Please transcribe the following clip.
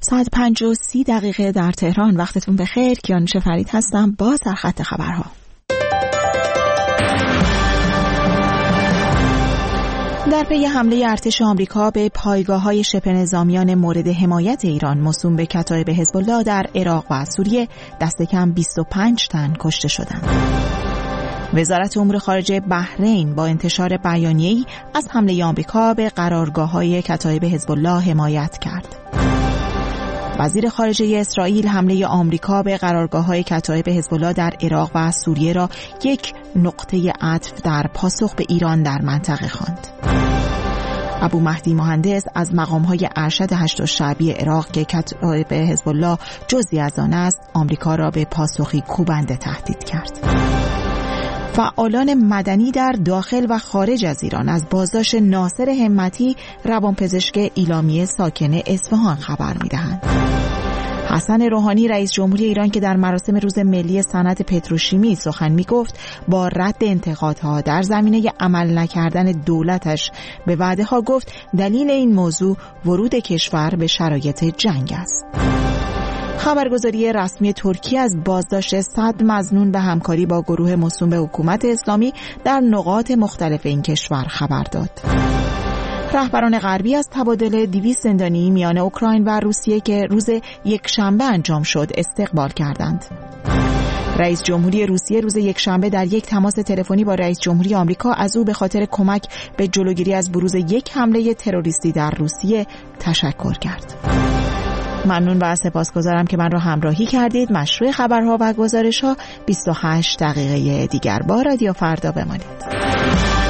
ساعت 5:30 در تهران. وقتتون بخیر. کیانوش فرید هستم با سرخط خبرها. در پی حمله ارتش آمریکا به پایگاه‌های شبه نظامیان مورد حمایت ایران موسوم به کتایب حزب الله در عراق و سوریه دست کم 25 تن کشته شدند. وزارت امور خارجه بحرین با انتشار بیانیه‌ای از حمله آمریکا به قرارگاه‌های کتایب حزب الله حمایت کرد. وزیر خارجه اسرائیل حمله آمریکا به قرارگاه‌های کتایب حزب الله در عراق و سوریه را یک نقطه عطف در پاسخ به ایران در منطقه خواند. ابو مهدی مهندس از مقام‌های ارشد هشت الشعبی عراق که کتایب حزب الله جزئی از آن است، آمریکا را به پاسخی کوبنده تهدید کرد. فعالان مدنی در داخل و خارج از ایران از بازداشت ناصر همتی، روانپزشک ایلامیه ساکن اصفهان خبر می‌دهند. حسن روحانی رئیس جمهوری ایران که در مراسم روز ملی صنعت پتروشیمی سخن می‌گفت، با رد انتقادها در زمینه عمل نکردن دولتش به وعده‌ها گفت دلیل این موضوع ورود کشور به شرایط جنگ است. خبرگزاری رسمی ترکیه از بازداشت 100 مظنون به همکاری با گروه موسوم به حکومت اسلامی در نقاط مختلف این کشور خبر داد. رهبران غربی از تبادل 200 زندانی میان اوکراین و روسیه که روز یکشنبه انجام شد استقبال کردند. رئیس جمهوری روسیه روز یکشنبه در یک تماس تلفنی با رئیس جمهوری آمریکا از او به خاطر کمک به جلوگیری از بروز یک حمله تروریستی در روسیه تشکر کرد. ممنون و سپاسگزارم که من را همراهی کردید. مشروع خبرها و گزارش‌ها 28 دقیقه دیگر با رادیو فردا بمانید.